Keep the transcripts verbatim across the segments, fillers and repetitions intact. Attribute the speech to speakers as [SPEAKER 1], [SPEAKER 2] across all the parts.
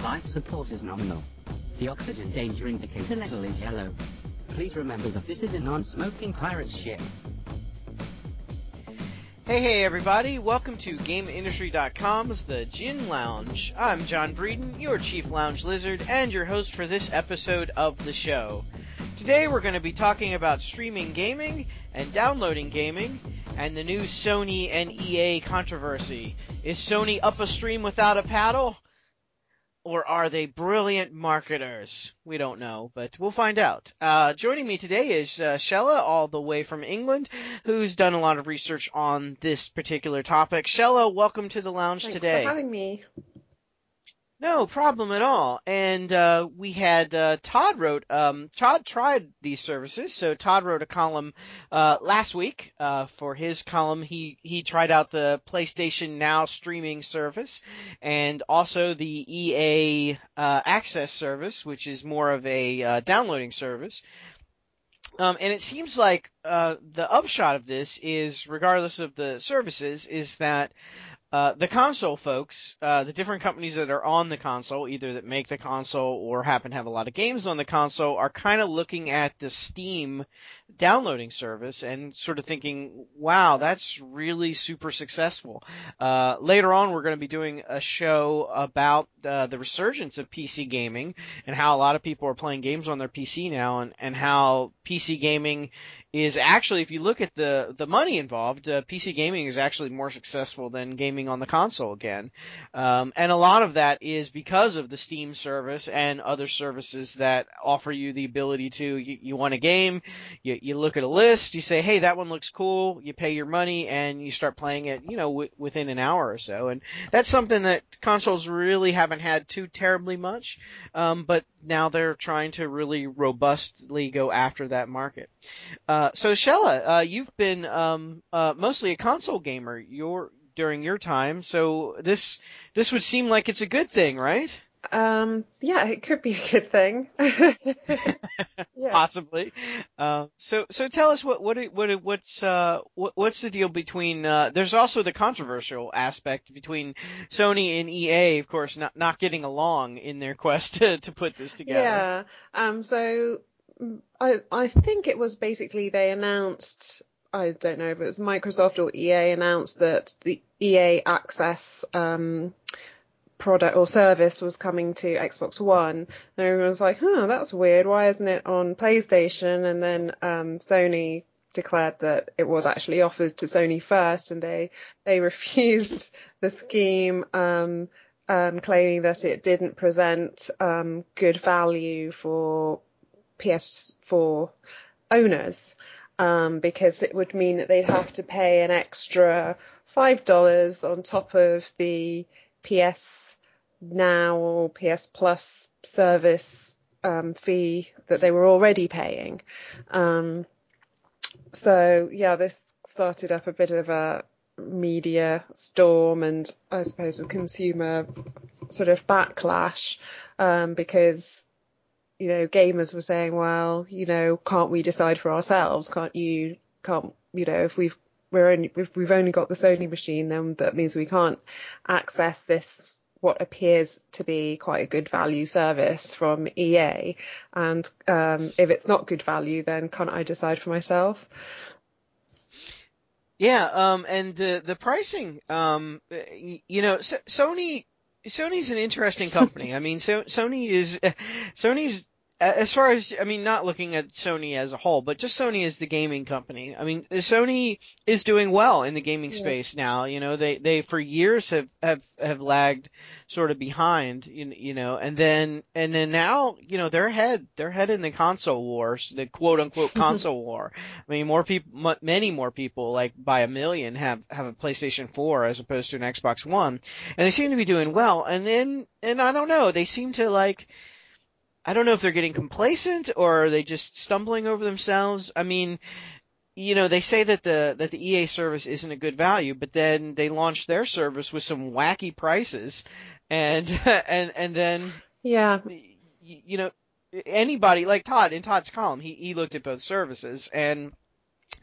[SPEAKER 1] Life support is nominal. The oxygen danger indicator level is yellow. Please remember that this is a non-smoking pirate ship.
[SPEAKER 2] Hey, hey, everybody. Welcome to Game Industry dot com's The Gin Lounge. I'm John Breeden, your Chief Lounge Lizard, and your host for this episode of the show. Today we're going to be talking about streaming gaming and downloading gaming and the new Sony and E A controversy. Is Sony up a stream without a paddle? Or are they brilliant marketers? We don't know, but we'll find out. Uh, joining me today is uh, Shella, all the way from England, who's done a lot of research on this particular topic. Shella, welcome to the lounge
[SPEAKER 3] Thanks
[SPEAKER 2] today.
[SPEAKER 3] Thanks for having me.
[SPEAKER 2] No problem at all. And uh, we had uh, Todd wrote. Um, Todd tried these services, so Todd wrote a column uh, last week uh, for his column. He he tried out the PlayStation Now streaming service, and also the E A uh, Access service, which is more of a uh, downloading service. Um, and it seems like uh, the upshot of this is, regardless of the services, is that Uh, the console folks, uh, the different companies that are on the console, either that make the console or happen to have a lot of games on the console, are kind of looking at the Steam downloading service and sort of thinking, wow, that's really super successful. Uh, later on, we're going to be doing a show about uh, the resurgence of P C gaming and how a lot of people are playing games on their P C now, and, and how P C gaming is actually, if you look at the, the money involved, uh, P C gaming is actually more successful than gaming on the console again. Um, and a lot of that is because of the Steam service and other services that offer you the ability to, you, you want a game, you, you look at a list, you say, hey, that one looks cool, you pay your money, and you start playing it, you know, w- within an hour or so. And that's something that consoles really haven't had too terribly much, um, but now they're trying to really robustly go after that market. Uh, so Shella, uh, you've been um, uh, mostly a console gamer your, during your time, so this this would seem like it's a good thing, right?
[SPEAKER 3] Um, yeah, it could be a good thing. Yeah.
[SPEAKER 2] Possibly. Uh, so so tell us what what what what's uh what, what's the deal between uh, there's also the controversial aspect between Sony and E A, of course, not not getting along in their quest to to put this together.
[SPEAKER 3] Yeah. Um. So I I think it was basically they announced. I don't know if it was Microsoft or E A announced that the E A Access um, product or service was coming to Xbox One. And everyone was like, huh, that's weird. Why isn't it on PlayStation? And then um, Sony declared that it was actually offered to Sony first, and they they refused the scheme, um, um, claiming that it didn't present um, good value for P S four owners. Um, because it would mean that they'd have to pay an extra five dollars on top of the P S Now or P S Plus service um, fee that they were already paying. Um, so, yeah, this started up a bit of a media storm and I suppose a consumer sort of backlash um, because you know, gamers were saying, well, you know, can't we decide for ourselves? Can't you, can't, you know, if we've, we're only, if we've only got the Sony machine, then that means we can't access this, what appears to be quite a good value service from E A. And, um, if it's not good value, then can't I decide for myself?
[SPEAKER 2] Yeah. Um, and the, the pricing, um, you know, so, Sony, Sony's an interesting company. I mean, so, Sony is, Sony's, as far as, I mean, not looking at Sony as a whole, but just Sony as the gaming company. I mean, Sony is doing well in the gaming
[SPEAKER 3] Yeah.
[SPEAKER 2] space now. You know, they, they for years have, have, have lagged sort of behind, you, you know, and then, and then now, you know, they're ahead, they're ahead in the console wars, the quote unquote console war. I mean, more people, many more people, like by a million, have, have a PlayStation four as opposed to an Xbox One, and they seem to be doing well. And then, and I don't know, they seem to like, I don't know if they're getting complacent or are they just stumbling over themselves. I mean, you know, they say that the that the E A service isn't a good value, but then they launched their service with some wacky prices, and and and then
[SPEAKER 3] Yeah.
[SPEAKER 2] you know, anybody like Todd in Todd's column, he he looked at both services, and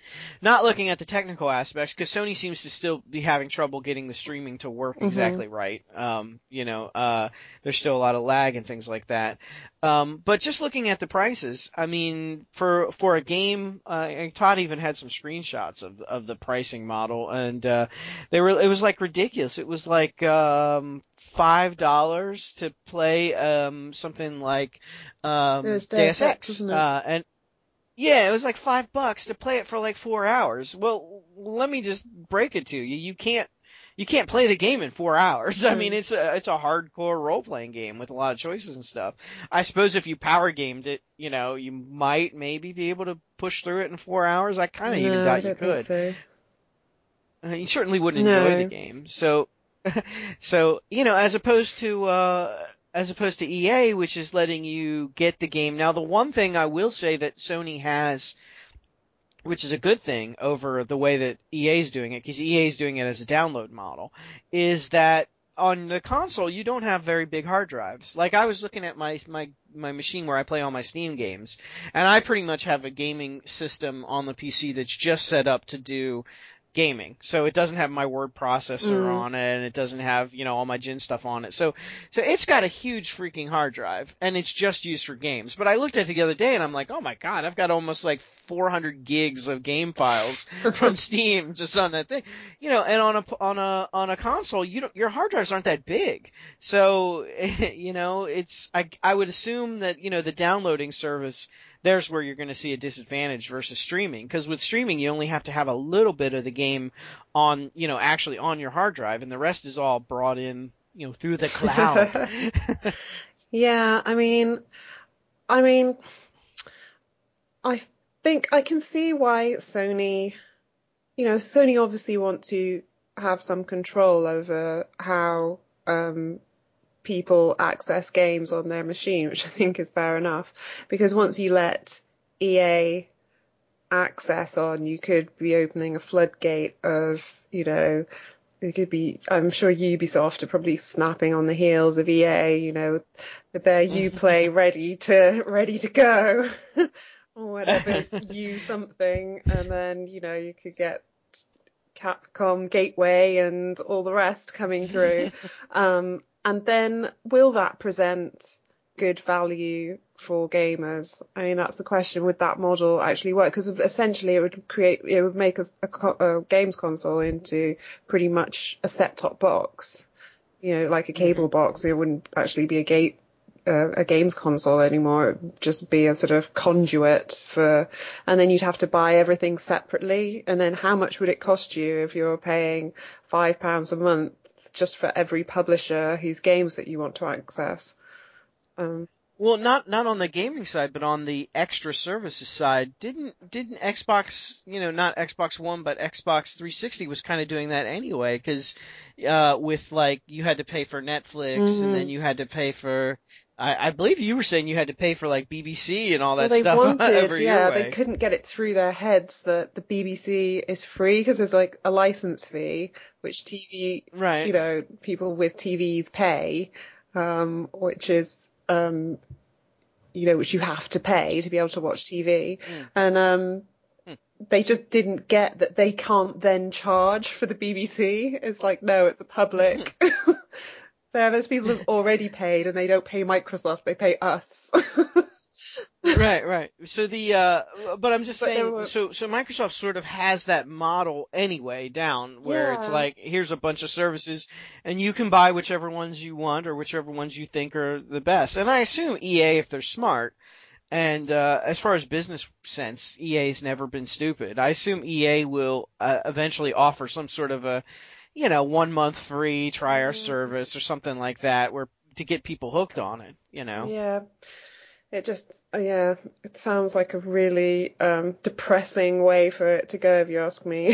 [SPEAKER 2] not looking at the technical aspects, because Sony seems to still be having trouble getting the streaming to work
[SPEAKER 3] Mm-hmm.
[SPEAKER 2] exactly right. Um, you know, uh, there's still a lot of lag and things like that. Um, but just looking at the prices, I mean, for for a game, uh, and Todd even had some screenshots of of the pricing model, and uh, they were it was like ridiculous. It was like um, five dollars to play um, something like um,
[SPEAKER 3] It was
[SPEAKER 2] Deus
[SPEAKER 3] Deus Ex,
[SPEAKER 2] Ex,
[SPEAKER 3] wasn't it?
[SPEAKER 2] uh, and yeah, it was like five bucks to play it for like four hours. Well, let me just break it to you. You can't, you can't play the game in four hours. I mean,
[SPEAKER 3] Mm.
[SPEAKER 2] it's a, it's a hardcore role-playing game with a lot of choices and stuff. I suppose if you power gamed it, you know, you might maybe be able to push through it in four hours. I kind of even
[SPEAKER 3] No, I
[SPEAKER 2] doubt you
[SPEAKER 3] don't
[SPEAKER 2] could.
[SPEAKER 3] think
[SPEAKER 2] Uh, you certainly wouldn't
[SPEAKER 3] No.
[SPEAKER 2] enjoy the game. So, so, you know, as opposed to, uh, as opposed to E A, which is letting you get the game. Now, the one thing I will say that Sony has, which is a good thing over the way that E A is doing it, because E A is doing it as a download model, is that on the console you don't have very big hard drives. Like I was looking at my my my machine where I play all my Steam games, and I pretty much have a gaming system on the P C that's just set up to do gaming. So it doesn't have my word processor
[SPEAKER 3] Mm.
[SPEAKER 2] on it, and it doesn't have, you know, all my Jin stuff on it. So, so it's got a huge freaking hard drive, and it's just used for games. But I looked at it the other day, and I'm like, oh my god, I've got almost like four hundred gigs of game files from Steam just on that thing. You know, and on a, on a, on a console, you don't, your hard drives aren't that big. So, you know, it's, I, I would assume that, you know, the downloading service, there's where you're going to see a disadvantage versus streaming. Because with streaming, you only have to have a little bit of the game on, you know, actually on your hard drive, and the rest is all brought in, you know, through the cloud.
[SPEAKER 3] Yeah, I mean, I mean, I think I can see why Sony, you know, Sony obviously want to have some control over how um, people access games on their machine, which I think is fair enough. Because once you let E A access on, you could be opening a floodgate of, you know, it could be, I'm sure Ubisoft are probably snapping on the heels of E A, you know, with their Uplay ready to, ready to go, or whatever, U something, and then, you know, you could get Capcom Gateway and all the rest coming through. Um, and then will that present good value for gamers? I mean, that's the question. Would that model actually work? Because essentially it would create, it would make a, a, a games console into pretty much a set-top box, you know, like a cable box. It wouldn't actually be a gate, uh, a games console anymore. It would just be a sort of conduit for, and then you'd have to buy everything separately. And then how much would it cost you if you're paying five pounds a month just for every publisher whose games that you want to access? Um,
[SPEAKER 2] Well, not not on the gaming side, but on the extra services side. Didn't didn't Xbox, you know, not Xbox One, but Xbox three sixty was kind of doing that anyway, because uh, with like you had to pay for Netflix,
[SPEAKER 3] mm-hmm.
[SPEAKER 2] and then you had to pay for. I, I believe you were saying you had to pay for like B B C and all that
[SPEAKER 3] well, they
[SPEAKER 2] stuff
[SPEAKER 3] wanted,
[SPEAKER 2] over
[SPEAKER 3] yeah,
[SPEAKER 2] your way.
[SPEAKER 3] they couldn't get it through their heads that the B B C is free because there's like a license fee, which T V,
[SPEAKER 2] Right.
[SPEAKER 3] you know, people with T Vs pay, um, which is, um, you know, which you have to pay to be able to watch T V.
[SPEAKER 2] Mm.
[SPEAKER 3] And, um,
[SPEAKER 2] Mm.
[SPEAKER 3] they just didn't get that they can't then charge for the B B C. It's like, no, it's a public. So those people have already paid and they don't pay Microsoft, they pay us.
[SPEAKER 2] Right, right. So the, uh, but I'm just
[SPEAKER 3] But there
[SPEAKER 2] saying,
[SPEAKER 3] were-
[SPEAKER 2] so, so Microsoft sort of has that model anyway down where it's
[SPEAKER 3] Yeah.
[SPEAKER 2] like, here's a bunch of services and you can buy whichever ones you want or whichever ones you think are the best. And I assume E A, if they're smart, and, uh, as far as business sense, E A's never been stupid. I assume E A will, uh, eventually offer some sort of a, you know, one month free, try our
[SPEAKER 3] Mm.
[SPEAKER 2] service or something like that where, to get people hooked on it, you know?
[SPEAKER 3] Yeah. It just, uh, yeah, it sounds like a really um, depressing way for it to go, if you ask me.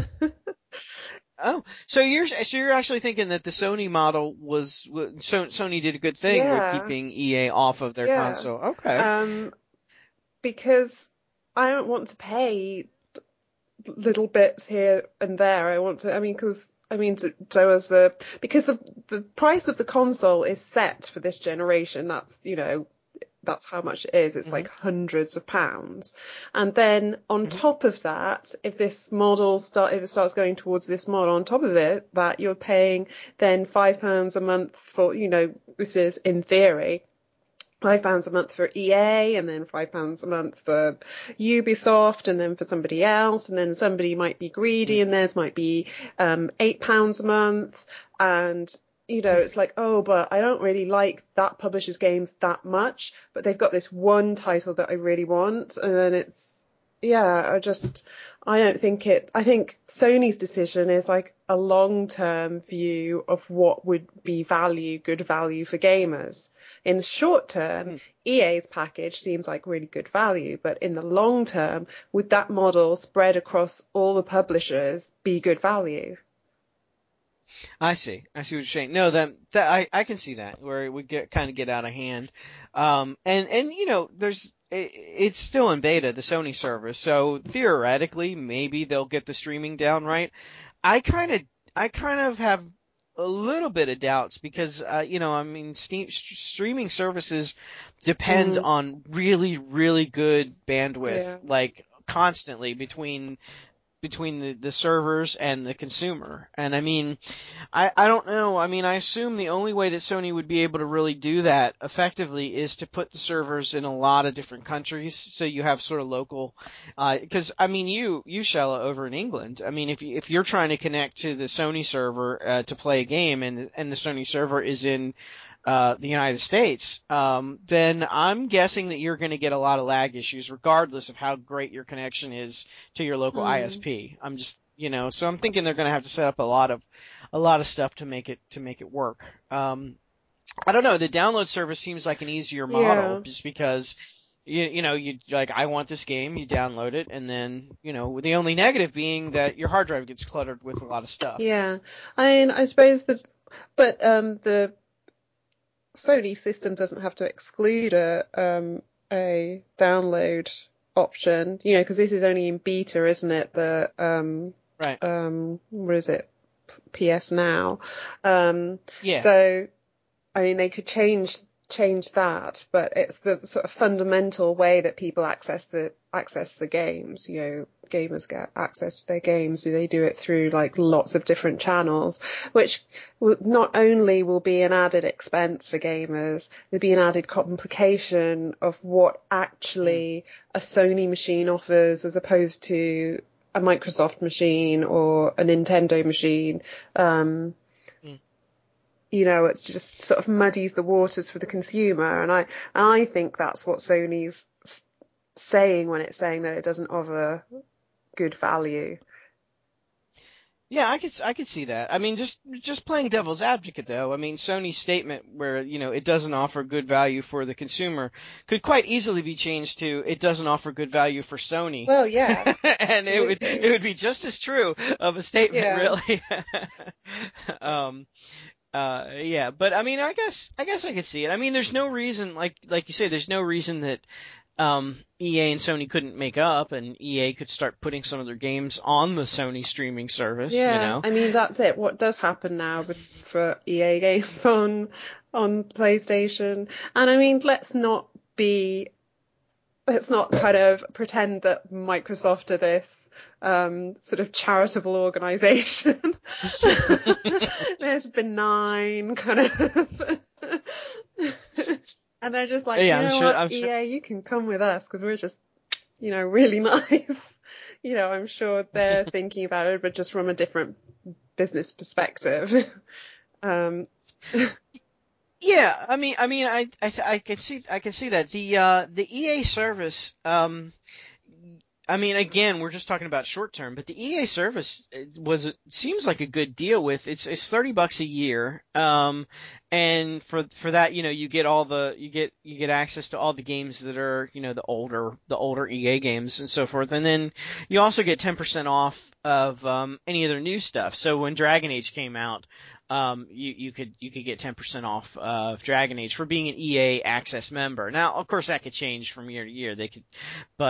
[SPEAKER 2] Oh, so you're so you're actually thinking that the Sony model was so Sony did a good thing with
[SPEAKER 3] Yeah.
[SPEAKER 2] keeping E A off of their
[SPEAKER 3] Yeah.
[SPEAKER 2] console. Okay.
[SPEAKER 3] Um, because I don't want to pay little bits here and there. I want to, I mean, because, I mean, so as the, because the, the price of the console is set for this generation. That's, you know, that's how much it is. It's
[SPEAKER 2] Mm-hmm.
[SPEAKER 3] like hundreds of pounds. And then on mm-hmm. top of that, if this model start, if it starts going towards this model, on top of it, that you're paying then five pounds a month for, you know, this is in theory, five pounds a month for E A, and then five pounds a month for Ubisoft, and then for somebody else, and then somebody might be greedy, and theirs might be um eight pounds a month, and you know, it's like, oh, but I don't really like that publisher's games that much, but they've got this one title that I really want, and then it's, yeah, I just, I don't think it, I think Sony's decision is like a long-term view of what would be value, good value for gamers. In the short term, mm. E A's package seems like really good value, but in the long term, would that model spread across all the publishers be good value?
[SPEAKER 2] I see. I see what you're saying. No, that, that I, I can see that where it would get kind of get out of hand. Um, and, and, you know, there's, it, it's still in beta, the Sony service. So theoretically, maybe they'll get the streaming down right. I kind of, I kind of have a little bit of doubts because, uh, you know, I mean, Steam, st- streaming services depend mm. on really, really good bandwidth, yeah. like constantly between, between the, the servers and the consumer. And I mean, I, I don't know. I mean, I assume the only way that Sony would be able to really do that effectively is to put the servers in a lot of different countries. So you have sort of local, uh, cause I mean, you, you, Shella, over in England, I mean, if you, if you're trying to connect to the Sony server, uh, to play a game and, and the Sony server is in, uh, the United States, um, then I'm guessing that you're going to get a lot of lag issues regardless of how great your connection is to your local mm. I S P. I'm just, you know, so I'm thinking they're going to have to set up a lot of, a lot of stuff to make it, to make it work. Um, I don't know. The download service seems like an easier model yeah. just because, you, you know, you like, I want this game, you download it, and then, you know, the only negative being that your hard drive gets cluttered with a lot of stuff.
[SPEAKER 3] Yeah. I mean, I suppose that, but, um, the, Sony system doesn't have to exclude a um, a download option, you know, because this is only in beta, isn't it? The um,
[SPEAKER 2] right.
[SPEAKER 3] Um, what is it? P S Now. Um,
[SPEAKER 2] yeah.
[SPEAKER 3] So, I mean, they could change change that, but it's the sort of fundamental way that people access the access the games. You know, gamers get access to their games. They do it through like lots of different channels, which not only will be an added expense for gamers, there'll be an added complication of what actually mm. a Sony machine offers as opposed to a Microsoft machine or a Nintendo machine. Um, You know, it's just sort of muddies the waters for the consumer, and I I think that's what Sony's saying when it's saying that it doesn't offer good value.
[SPEAKER 2] Yeah, I could I could see that. I mean, just just playing devil's advocate though. I mean, Sony's statement where, you know, it doesn't offer good value for the consumer could quite easily be changed to it doesn't offer good value for Sony.
[SPEAKER 3] Well, yeah.
[SPEAKER 2] And it would it would be just as true of a statement,
[SPEAKER 3] yeah.
[SPEAKER 2] really. um Uh, yeah, but I mean, I guess, I guess I could see it. I mean, there's no reason, like, like you say, there's no reason that, um, E A and Sony couldn't make up and E A could start putting some of their games on the Sony streaming service,
[SPEAKER 3] yeah,
[SPEAKER 2] you know?
[SPEAKER 3] I mean, that's it. What does happen now for E A games on, on PlayStation? And I mean, let's not be, let's not kind of pretend that Microsoft are this um sort of charitable organization. There's benign kind of and they're just like, yeah, you know I'm sure, what, I'm E A, sure. You can come with us because we're just, you know, really nice. You know, I'm sure they're thinking about it, but just from a different business perspective. um
[SPEAKER 2] Yeah, I mean, I mean, I, I, I can see, I can see that the, uh, the E A service, um, I mean, again, we're just talking about short term, but the E A service was, it seems like a good deal with, it's, it's thirty bucks a year. Um, and for, for that, you know, you get all the, you get, you get access to all the games that are, you know, the older, the older E A games and so forth. And then you also get ten percent off of, um, any of their new stuff. So when Dragon Age came out, Um, you, you could, you could get ten percent off of Dragon Age for being an E A Access member. Now, of course, that could change from year to year. They could, but,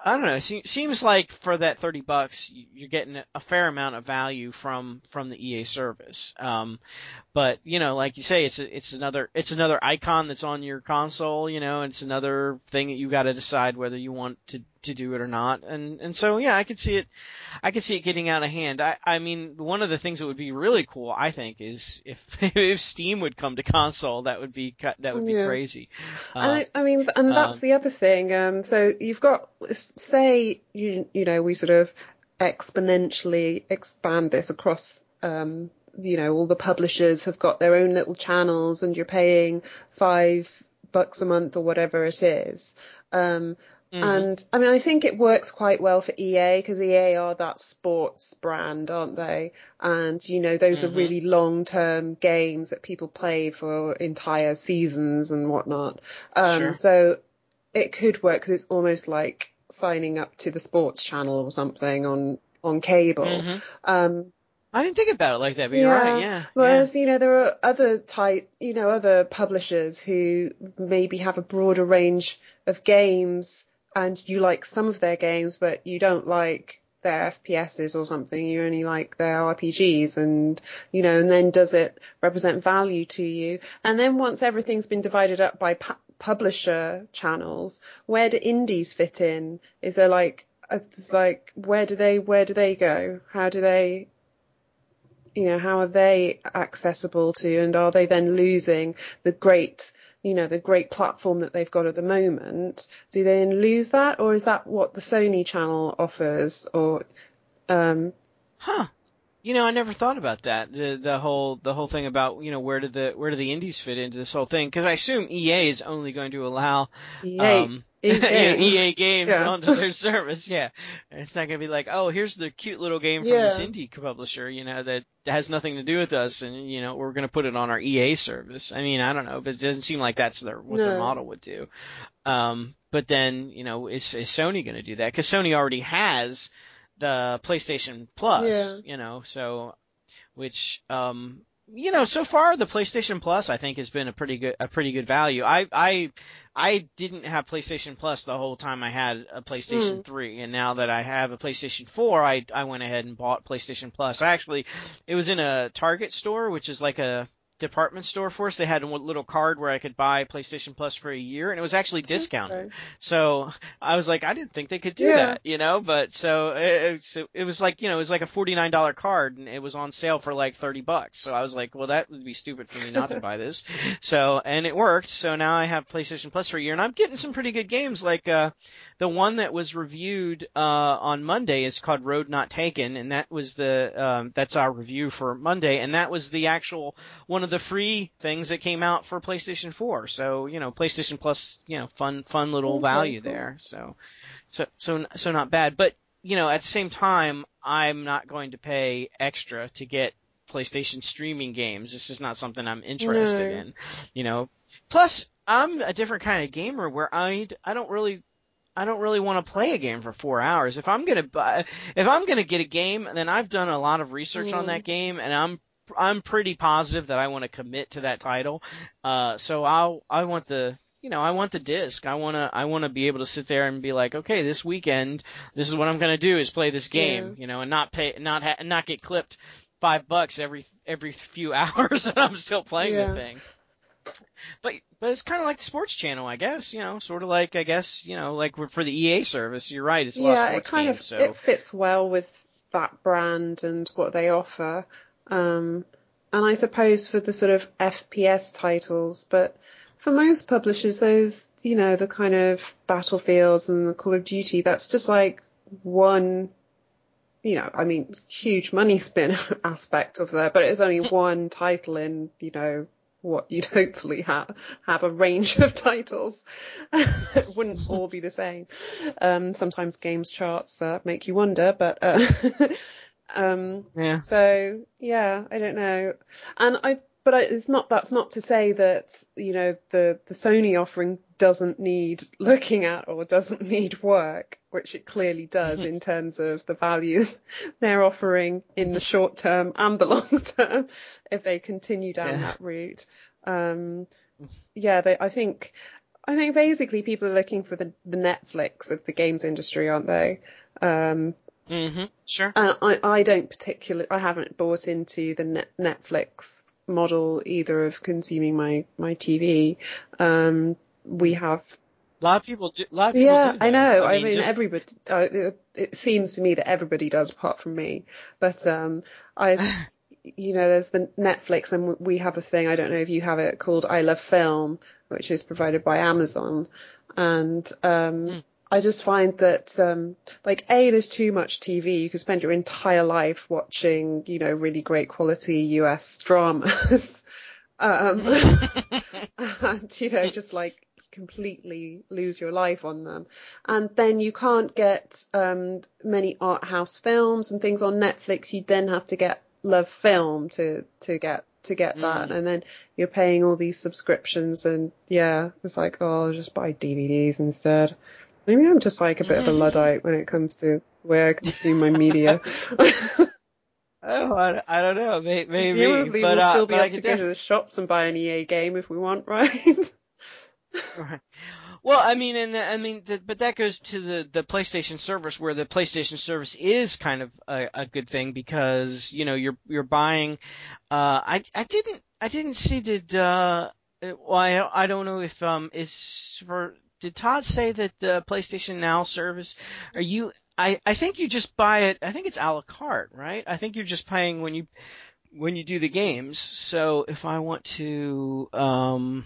[SPEAKER 2] I don't know. It se- seems like for that thirty bucks, you- you're getting a fair amount of value from from the E A service. Um, but you know, like you say, it's a, it's another it's another icon that's on your console. You know, and it's another thing that you got to decide whether you want to to do it or not. And and so yeah, I could see it. I could see it getting out of hand. I I mean, one of the things that would be really cool, I think, is if if Steam would come to console. That would be cu- that would be
[SPEAKER 3] Yeah.
[SPEAKER 2] crazy. Uh,
[SPEAKER 3] And I, I mean, and that's
[SPEAKER 2] um,
[SPEAKER 3] the other thing. Um, so you've got, say, you you know, we sort of exponentially expand this across, um, you know, all the publishers have got their own little channels, and you're paying five bucks a month or whatever it is. Um,
[SPEAKER 2] mhm.
[SPEAKER 3] And I mean, I think it works quite well for E A, because E A are that sports brand, aren't they? And, you know, those are
[SPEAKER 2] Mhm.
[SPEAKER 3] really long-term games that people play for entire seasons and whatnot. Um,
[SPEAKER 2] Sure.
[SPEAKER 3] so it could work, because it's almost like signing up to the sports channel or something on, on cable.
[SPEAKER 2] Mhm.
[SPEAKER 3] Um,
[SPEAKER 2] I didn't think about it like that, but you're right. Yeah.
[SPEAKER 3] Whereas, you know, there are other type, you know, other publishers who maybe have a broader range of games, and you like some of their games, but you don't like their F P S's or something. You only like their R P Gs, and, you know, and then does it represent value to you? And then once everything's been divided up by pu- publisher channels, where do indies fit in? Is there like, it's like, where do they, where do they go? How do they, you know, how are they accessible to, and are they then losing the great, you know, the great platform that they've got at the moment? Do they then lose that, or is that what the Sony channel offers? Or, um,
[SPEAKER 2] Huh. You know, I never thought about that. The the whole the whole thing about, you know, where do the where do the indies fit into this whole thing? Because I assume E A is only going to allow
[SPEAKER 3] E A,
[SPEAKER 2] um
[SPEAKER 3] E
[SPEAKER 2] you know,
[SPEAKER 3] games.
[SPEAKER 2] E A games
[SPEAKER 3] Yeah.
[SPEAKER 2] onto their service. Yeah, and it's not going to be like, oh, here's the cute little game from this
[SPEAKER 3] Yeah.
[SPEAKER 2] indie publisher, you know, that has nothing to do with us, and you know, we're going to put it on our E A service. I mean, I don't know, but it doesn't seem like that's their what their
[SPEAKER 3] No.
[SPEAKER 2] model would do. Um, but then, you know, is is Sony going to do that? Because Sony already has the PlayStation Plus,
[SPEAKER 3] Yeah.
[SPEAKER 2] you know, so. Which, um, you know, so far the PlayStation Plus I think has been a pretty good a pretty good value. I I I didn't have PlayStation Plus the whole time I had a PlayStation
[SPEAKER 3] Mm.
[SPEAKER 2] three, and now that I have a PlayStation four, I I went ahead and bought PlayStation Plus. I actually, it was in a Target store, which is like a department store for us. They had a little card where I could buy PlayStation Plus for a year, and it was actually discounted.
[SPEAKER 3] Okay.
[SPEAKER 2] So I was like, I didn't think they could do
[SPEAKER 3] Yeah.
[SPEAKER 2] that, you know. But so it, it, it was like, you know, it was like a forty-nine dollar card, and it was on sale for like thirty bucks. So I was like, well, that would be stupid for me not to buy this. So, and it worked. So now I have PlayStation Plus for a year, and I'm getting some pretty good games. Like uh, the one that was reviewed uh, on Monday is called Road Not Taken, and that was the um, that's our review for Monday, and that was the actual one of the free things that came out for PlayStation four. So, you know, PlayStation Plus, you know, fun, fun little
[SPEAKER 3] Okay,
[SPEAKER 2] value
[SPEAKER 3] cool.
[SPEAKER 2] there. So, so, so, so not bad. But, you know, at the same time, I'm not going to pay extra to get PlayStation streaming games. This is not something I'm interested
[SPEAKER 3] No.
[SPEAKER 2] in, you know. Plus, I'm a different kind of gamer where I, I don't really I don't really want to play a game for four hours. If I'm gonna buy, if I'm gonna get a game, then I've done a lot of research on
[SPEAKER 3] Mm.
[SPEAKER 2] that game, and I'm I'm pretty positive that I want to commit to that title. Uh, so I'll I want the you know I want the disc. I wanna I wanna be able to sit there and be like, okay, this weekend, this is what I'm gonna do is play this game,
[SPEAKER 3] Yeah.
[SPEAKER 2] you know, and not pay not ha- not get clipped five bucks every every few hours, and I'm still playing
[SPEAKER 3] Yeah.
[SPEAKER 2] the thing. But but it's kind of like the sports channel, I guess. You know, sort of like I guess you know, like for the E A service. You're right. It's a lot of
[SPEAKER 3] Yeah, it
[SPEAKER 2] sports
[SPEAKER 3] kind
[SPEAKER 2] games.
[SPEAKER 3] of,
[SPEAKER 2] So
[SPEAKER 3] it fits well with that brand and what they offer. Um, and I suppose for the sort of F P S titles, but for most publishers, those, you know, the kind of Battlefields and the Call of Duty, that's just like one, you know, I mean, huge money spin aspect of there, but it's only one title in, you know, what you'd hopefully have have a range of titles. It wouldn't all be the same. Um, sometimes games charts uh, make you wonder, but uh, um,
[SPEAKER 2] yeah,
[SPEAKER 3] so yeah, I don't know. And I, but I, it's not. That's not to say that, you know, the the Sony offering doesn't need looking at or doesn't need work, which it clearly does in terms of the value they're offering in the short term and the long term if they continue down
[SPEAKER 2] yeah.
[SPEAKER 3] that route. Um, yeah, they, I think I think basically people are looking for the, the Netflix of the games industry, aren't they? Um,
[SPEAKER 2] Mm-hmm. Sure.
[SPEAKER 3] and I, I don't particularly, I haven't bought into the net, Netflix model either of consuming my, my T V. Um, we have
[SPEAKER 2] A lot of people do. A lot of people
[SPEAKER 3] Yeah,
[SPEAKER 2] do
[SPEAKER 3] I
[SPEAKER 2] that.
[SPEAKER 3] know.
[SPEAKER 2] I
[SPEAKER 3] I
[SPEAKER 2] mean,
[SPEAKER 3] mean,
[SPEAKER 2] just
[SPEAKER 3] everybody. Uh, it, it seems to me that everybody does, apart from me. But um, I, you know, there's the Netflix, and we have a thing. I don't know if you have it called I Love Film, which is provided by Amazon, and um,
[SPEAKER 2] Mm.
[SPEAKER 3] I just find that um, like a there's too much T V. You could spend your entire life watching, you know, really great quality U S dramas, um, and you know, just like completely lose your life on them. And then you can't get um, many art house films and things on Netflix. You then have to get Love Film to to get to get that,
[SPEAKER 2] Mm.
[SPEAKER 3] and then you're paying all these subscriptions, and yeah, it's like, oh, I'll just buy D V Ds instead. Maybe I'm just like a bit of a Luddite when it comes to where I consume my media.
[SPEAKER 2] Oh, I, I don't know, May- maybe,
[SPEAKER 3] Presumably
[SPEAKER 2] but
[SPEAKER 3] we'll
[SPEAKER 2] uh,
[SPEAKER 3] still be
[SPEAKER 2] but I
[SPEAKER 3] able to
[SPEAKER 2] could
[SPEAKER 3] go
[SPEAKER 2] def-
[SPEAKER 3] to the shops and buy an E A game if we want, right?
[SPEAKER 2] Right. Well, I mean, and the, I mean, the, but that goes to the the PlayStation service, where the PlayStation service is kind of a, a good thing because you know you're you're buying. Uh, I I didn't I didn't see did uh well I don't- I don't know if um is for did Todd say that the PlayStation Now service are you I I think you just buy it. I think it's a la carte, right? I think you're just paying when you when you do the games. So if I want to um.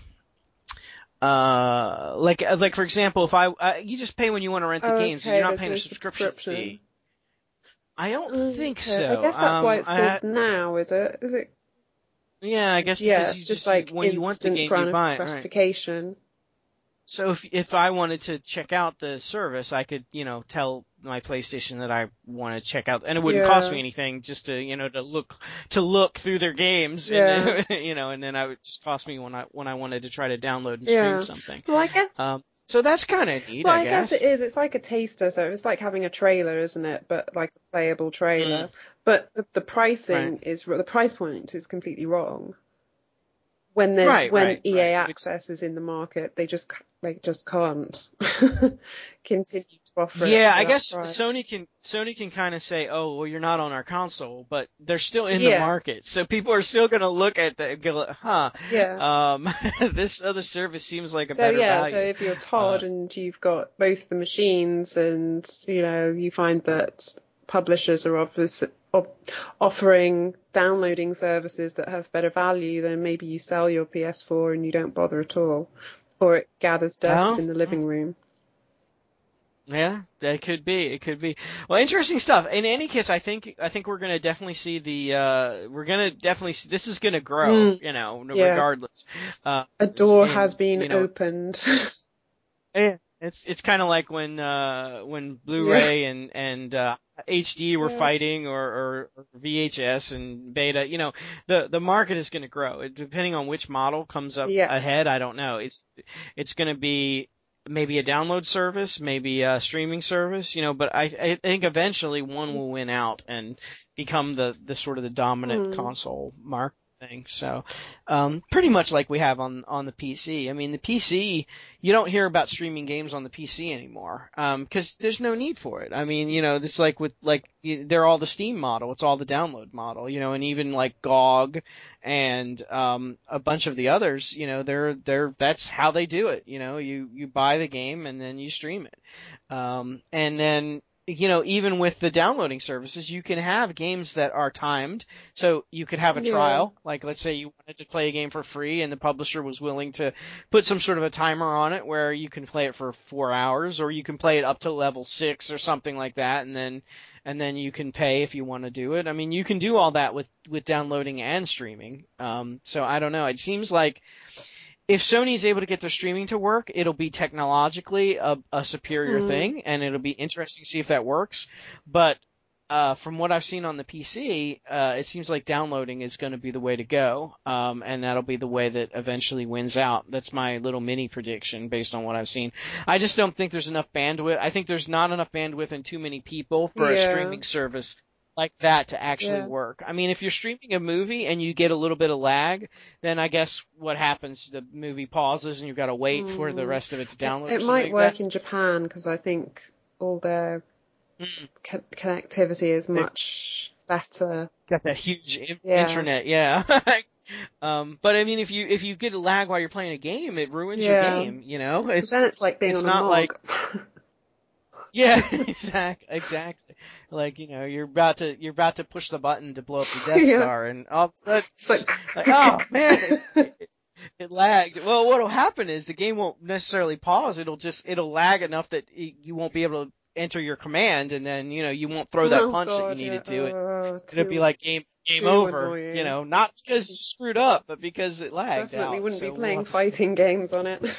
[SPEAKER 2] Uh, like, like for example, if I, uh, you just pay when you want to rent the
[SPEAKER 3] Oh,
[SPEAKER 2] games, and you're
[SPEAKER 3] okay,
[SPEAKER 2] not
[SPEAKER 3] there's
[SPEAKER 2] paying a
[SPEAKER 3] no
[SPEAKER 2] subscription
[SPEAKER 3] subscription.
[SPEAKER 2] fee. I don't think
[SPEAKER 3] Okay, I
[SPEAKER 2] so.
[SPEAKER 3] guess that's why
[SPEAKER 2] Um,
[SPEAKER 3] it's
[SPEAKER 2] I,
[SPEAKER 3] called Now, is it? Is it?
[SPEAKER 2] yeah, I guess
[SPEAKER 3] Yeah,
[SPEAKER 2] because
[SPEAKER 3] it's
[SPEAKER 2] you
[SPEAKER 3] just
[SPEAKER 2] just, you,
[SPEAKER 3] like
[SPEAKER 2] when you want the
[SPEAKER 3] instant
[SPEAKER 2] game, you
[SPEAKER 3] grat-
[SPEAKER 2] buy it, right?
[SPEAKER 3] gratification.
[SPEAKER 2] So if, if I wanted to check out the service, I could, you know, tell my PlayStation that I want to check out, and it wouldn't cost
[SPEAKER 3] Yeah,
[SPEAKER 2] me anything just to, you know, to look, to look through their games,
[SPEAKER 3] yeah,
[SPEAKER 2] and, you know, and then I would just cost me when I, when I wanted to try to download and stream
[SPEAKER 3] yeah.
[SPEAKER 2] something.
[SPEAKER 3] Well, I guess.
[SPEAKER 2] Um, so that's kind of neat,
[SPEAKER 3] Well,
[SPEAKER 2] I
[SPEAKER 3] I guess it
[SPEAKER 2] guess.
[SPEAKER 3] is. It's like a taster, so it's like having a trailer, isn't it? But like a playable
[SPEAKER 2] Mm,
[SPEAKER 3] trailer. But the, the
[SPEAKER 2] right.
[SPEAKER 3] pricing is the price point is completely wrong. When there's
[SPEAKER 2] Right,
[SPEAKER 3] when
[SPEAKER 2] right,
[SPEAKER 3] E A
[SPEAKER 2] right. Which,
[SPEAKER 3] Access is in the market, they just c- they just can't continue to offer it
[SPEAKER 2] yeah,
[SPEAKER 3] for
[SPEAKER 2] I
[SPEAKER 3] that
[SPEAKER 2] guess
[SPEAKER 3] price.
[SPEAKER 2] Sony can Sony can kind of say, "Oh, well, you're not on our console," but they're still in the
[SPEAKER 3] Yeah,
[SPEAKER 2] market, so people are still going to look at that and go, "Huh,
[SPEAKER 3] yeah.
[SPEAKER 2] um, this other service seems like a
[SPEAKER 3] So
[SPEAKER 2] better
[SPEAKER 3] yeah, so
[SPEAKER 2] value."
[SPEAKER 3] if you're
[SPEAKER 2] Uh,
[SPEAKER 3] Todd and you've got both the machines, and you know you find that publishers are obvious, op- offering downloading services that have better value, then maybe you sell your P S four and you don't bother at all, or it gathers dust
[SPEAKER 2] oh,
[SPEAKER 3] in the living room.
[SPEAKER 2] yeah, that could be. It could be. Well, interesting stuff. In any case, I think I think we're going to definitely see the uh, we're going to definitely see, this is going to grow,
[SPEAKER 3] Mm,
[SPEAKER 2] you know,
[SPEAKER 3] yeah,
[SPEAKER 2] regardless. Uh,
[SPEAKER 3] a door has
[SPEAKER 2] in
[SPEAKER 3] been
[SPEAKER 2] you know.
[SPEAKER 3] opened.
[SPEAKER 2] Yeah, it's it's kind of like when uh when
[SPEAKER 3] Yeah,
[SPEAKER 2] Blu-ray and and uh H D were
[SPEAKER 3] yeah,
[SPEAKER 2] fighting, or, or, or V H S and Beta. You know, the the market is going to grow. It, depending on which model comes up
[SPEAKER 3] yeah.
[SPEAKER 2] ahead, I don't know. It's it's going to be maybe a download service, maybe a streaming service. You know, but I I think eventually one will win out and become the the sort of the dominant
[SPEAKER 3] Mm,
[SPEAKER 2] console market thing. So, um, pretty much like we have on on the P C. I mean, the P C, you don't hear about streaming games on the P C anymore, um, because there's no need for it. I mean, you know, it's like with like y- they're all the Steam model, it's all the download model, you know, and even like G O G and um a bunch of the others, you know, they're they're that's how they do it. You know, you you buy the game and then you stream it, um, and then. You know, even with the downloading services, you can have games that are timed. So you could have a
[SPEAKER 3] yeah,
[SPEAKER 2] trial. Like, let's say you wanted to play a game for free and the publisher was willing to put some sort of a timer on it where you can play it for four hours, or you can play it up to level six or something like that, and then and then you can pay if you want to do it. I mean, you can do all that with with downloading and streaming. Um, so I don't know. It seems like if Sony is able to get their streaming to work, it'll be technologically a, a superior
[SPEAKER 3] mm,
[SPEAKER 2] thing, and it'll be interesting to see if that works. But uh, from what I've seen on the P C, uh, it seems like downloading is going to be the way to go, um, and that'll be the way that eventually wins out. That's my little mini prediction based on what I've seen. I just don't think there's enough bandwidth. I think there's not enough bandwidth and too many people for a
[SPEAKER 3] yeah.
[SPEAKER 2] streaming service like that to actually
[SPEAKER 3] Yeah.
[SPEAKER 2] work. I mean, if you're streaming a movie and you get a little bit of lag, then I guess what happens, the movie pauses and you've got to wait mm. for the rest of it to download.
[SPEAKER 3] It, it
[SPEAKER 2] or
[SPEAKER 3] might
[SPEAKER 2] like
[SPEAKER 3] work
[SPEAKER 2] that.
[SPEAKER 3] in Japan because I think all their
[SPEAKER 2] mm.
[SPEAKER 3] co- connectivity is much better.
[SPEAKER 2] Got that huge in-
[SPEAKER 3] yeah.
[SPEAKER 2] internet, yeah. um, but I mean, if you if you get a lag while you're playing a game, it ruins
[SPEAKER 3] yeah.
[SPEAKER 2] your game. You know, it's
[SPEAKER 3] then it's like being
[SPEAKER 2] it's
[SPEAKER 3] on
[SPEAKER 2] not
[SPEAKER 3] a
[SPEAKER 2] like.
[SPEAKER 3] Mog.
[SPEAKER 2] Yeah, exactly, exactly. Like, you know, you're about to, you're about to push the button to blow up the Death
[SPEAKER 3] yeah.
[SPEAKER 2] Star and all of a sudden,
[SPEAKER 3] it's like,
[SPEAKER 2] like oh man, it, it, it lagged. Well, what'll happen is the game won't necessarily pause. It'll just, it'll lag enough that it, you won't be able to enter your command and then, you know, you won't throw that
[SPEAKER 3] oh
[SPEAKER 2] punch
[SPEAKER 3] God,
[SPEAKER 2] that you needed
[SPEAKER 3] yeah.
[SPEAKER 2] to.
[SPEAKER 3] Oh,
[SPEAKER 2] it, it'll be like game, game
[SPEAKER 3] too
[SPEAKER 2] over,
[SPEAKER 3] annoying.
[SPEAKER 2] you know, not because you screwed up, but because it lagged
[SPEAKER 3] Definitely
[SPEAKER 2] out.
[SPEAKER 3] wouldn't
[SPEAKER 2] so
[SPEAKER 3] be playing
[SPEAKER 2] we'll
[SPEAKER 3] fighting games on it.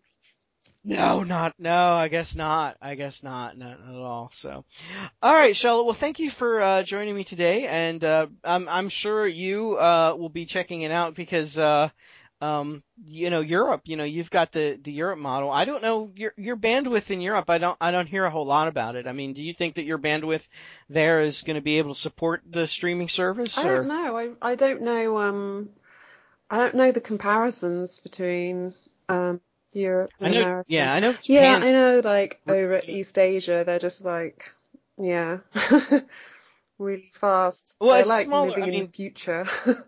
[SPEAKER 2] No, not, no, I guess not. I guess not, not at all. So, all right, Charlotte. Well, thank you for, uh, joining me today. And, uh, I'm, I'm sure you, uh, will be checking it out because, uh, um, you know, Europe, you know, you've got the, the Europe model. I don't know your, your bandwidth in Europe. I don't, I don't hear a whole lot about it. I mean, do you think that your bandwidth there is going to be able to support the streaming service?
[SPEAKER 3] I
[SPEAKER 2] or?
[SPEAKER 3] don't know. I, I don't know, um, I don't know the comparisons between, um, Europe and
[SPEAKER 2] I know,
[SPEAKER 3] America.
[SPEAKER 2] yeah, I know.
[SPEAKER 3] Yeah,
[SPEAKER 2] Japan's
[SPEAKER 3] I know, like, over at East Asia, they're just like, yeah, really fast.
[SPEAKER 2] Well,
[SPEAKER 3] they're
[SPEAKER 2] it's
[SPEAKER 3] like
[SPEAKER 2] smaller.
[SPEAKER 3] living
[SPEAKER 2] I
[SPEAKER 3] in
[SPEAKER 2] mean,
[SPEAKER 3] the future.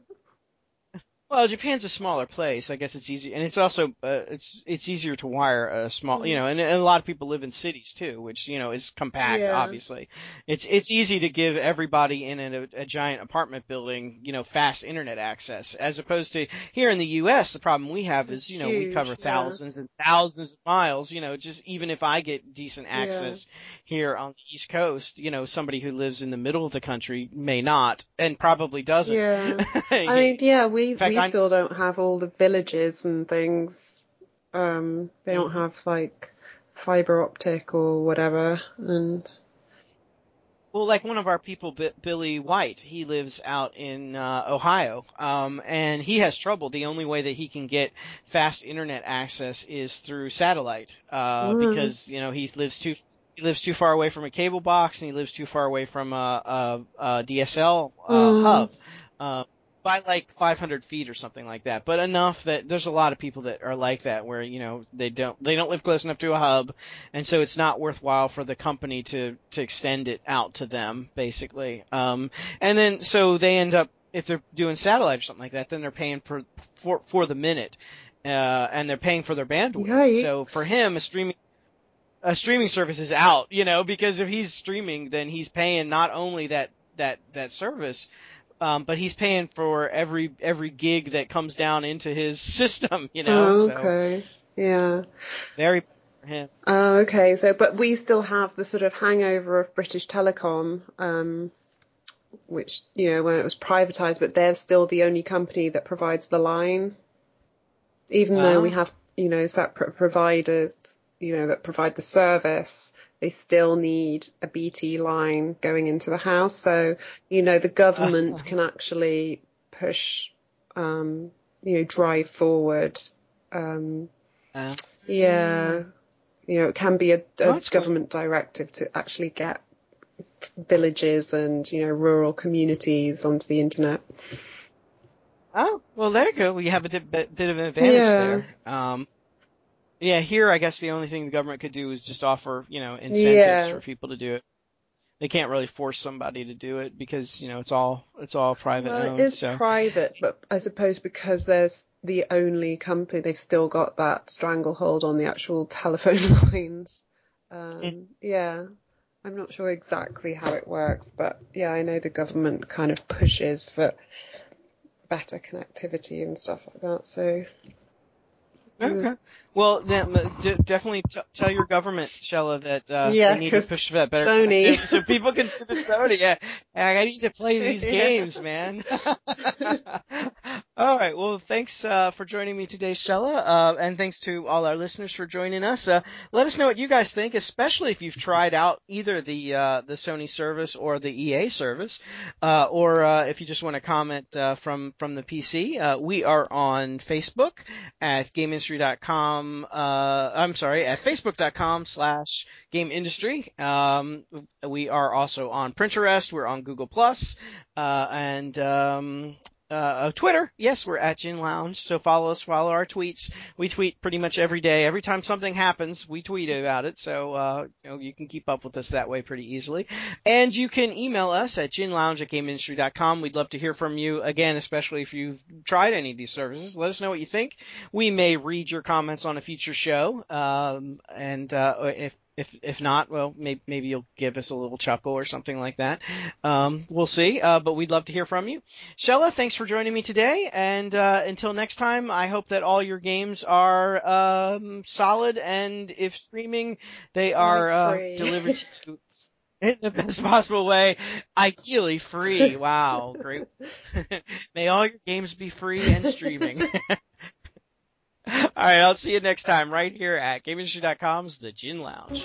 [SPEAKER 2] Well, Japan's a smaller place. I guess it's easy, and it's also uh, it's it's easier to wire a small, you know, and, and a lot of people live in cities too, which you know is compact.
[SPEAKER 3] Yeah.
[SPEAKER 2] Obviously, it's it's easy to give everybody in a, a giant apartment building, you know, fast internet access, as opposed to here in the U S. The problem we have
[SPEAKER 3] It's
[SPEAKER 2] is, you know,
[SPEAKER 3] huge,
[SPEAKER 2] we cover
[SPEAKER 3] yeah.
[SPEAKER 2] thousands and thousands of miles. You know, just even if I get decent access
[SPEAKER 3] yeah.
[SPEAKER 2] here on the East Coast, you know, somebody who lives in the middle of the country may not, and probably doesn't.
[SPEAKER 3] Yeah. I mean, yeah, we
[SPEAKER 2] fact,
[SPEAKER 3] we
[SPEAKER 2] I'm-
[SPEAKER 3] still don't have all the villages and things. Um, they don't
[SPEAKER 2] Mhm.
[SPEAKER 3] have like fiber optic or whatever. And
[SPEAKER 2] Well, like one of our people, B- Billy White, he lives out in uh, Ohio, um, and he has trouble. The only way that he can get fast internet access is through satellite, uh,
[SPEAKER 3] Mm.
[SPEAKER 2] because you know he lives too he lives too far away from a cable box, and he lives too far away from a, a, a D S L uh,
[SPEAKER 3] Mm.
[SPEAKER 2] hub. Uh, by like five hundred feet or something like that, but enough that there's a lot of people that are like that, where you know they don't they don't live close enough to a hub, and so it's not worthwhile for the company to to extend it out to them, basically. Um, and then so they end up, if they're doing satellite or something like that, then they're paying for for for the minute, uh, and they're paying for their bandwidth.
[SPEAKER 3] Yikes.
[SPEAKER 2] So for him, a streaming a streaming service is out, you know, because if he's streaming, then he's paying not only that that that service. Um, but he's paying for every every gig that comes down into his system, you know.
[SPEAKER 3] oh, okay,
[SPEAKER 2] so
[SPEAKER 3] yeah.
[SPEAKER 2] very for him.
[SPEAKER 3] Oh, okay. So, but we still have the sort of hangover of British Telecom, um, which you know when it was privatised, but they're still the only company that provides the line, even
[SPEAKER 2] Ah.
[SPEAKER 3] though we have you know separate providers, you know that provide the service. They still need a B T line going into the house. So, you know, the government can actually push, um, you know, drive forward. Um,
[SPEAKER 2] Uh,
[SPEAKER 3] yeah. You know, it can be a, a
[SPEAKER 2] Oh, that's cool.
[SPEAKER 3] government directive to actually get villages and, you know, rural communities onto the internet.
[SPEAKER 2] Oh, well, there you go. You have a di- bit, bit of an advantage
[SPEAKER 3] Yeah.
[SPEAKER 2] there. Um, yeah, here I guess the only thing the government could do is just offer, you know, incentives
[SPEAKER 3] Yeah.
[SPEAKER 2] for people to do it. They can't really force somebody to do it because, you know, it's all it's all private
[SPEAKER 3] Well,
[SPEAKER 2] owned.
[SPEAKER 3] it is
[SPEAKER 2] so.
[SPEAKER 3] private, but I suppose because there's the only company, they've still got that stranglehold on the actual telephone lines. Um, yeah, I'm not sure exactly how it works, but yeah, I know the government kind of pushes for better connectivity and stuff like that. So.
[SPEAKER 2] Okay. Well, then, d- definitely t- tell your government, Shella, that uh,
[SPEAKER 3] Yeah,
[SPEAKER 2] they need to
[SPEAKER 3] 'cause
[SPEAKER 2] push for that better
[SPEAKER 3] Sony.
[SPEAKER 2] connectivity so people can do the Sony. Yeah, I need to play these
[SPEAKER 3] Yeah.
[SPEAKER 2] games, man. All right. Well, thanks uh, for joining me today, Shella, uh, and thanks to all our listeners for joining us. Uh, let us know what you guys think, especially if you've tried out either the uh, the Sony service or the E A service, uh, or uh, if you just want to comment uh, from from the P C. Uh, we are on Facebook at game industry dot com. Uh, I'm sorry, at facebook dot com slash game industry. Um, we are also on Pinterest. We're on Google Plus, uh, and um, Uh, Twitter, yes, we're at Gin Lounge, so follow us, follow our tweets. We tweet pretty much every day. Every time something happens, we tweet about it, so uh, you know, you can keep up with us that way pretty easily. And you can email us at ginlounge at game industry dot com. We'd love to hear from you, again, especially if you've tried any of these services. Let us know what you think. We may read your comments on a future show, um, and uh, if If if not, well, maybe, maybe you'll give us a little chuckle or something like that. Um, we'll see, uh, but we'd love to hear from you. Shella, thanks for joining me today, and uh, until next time, I hope that all your games are um, solid, and if streaming, they are uh,
[SPEAKER 3] Free.
[SPEAKER 2] delivered to you in the best possible way, ideally free. Wow, great. May all your games be free and streaming. All right, I'll see you next time right here at game industry dot com's The Gin Lounge.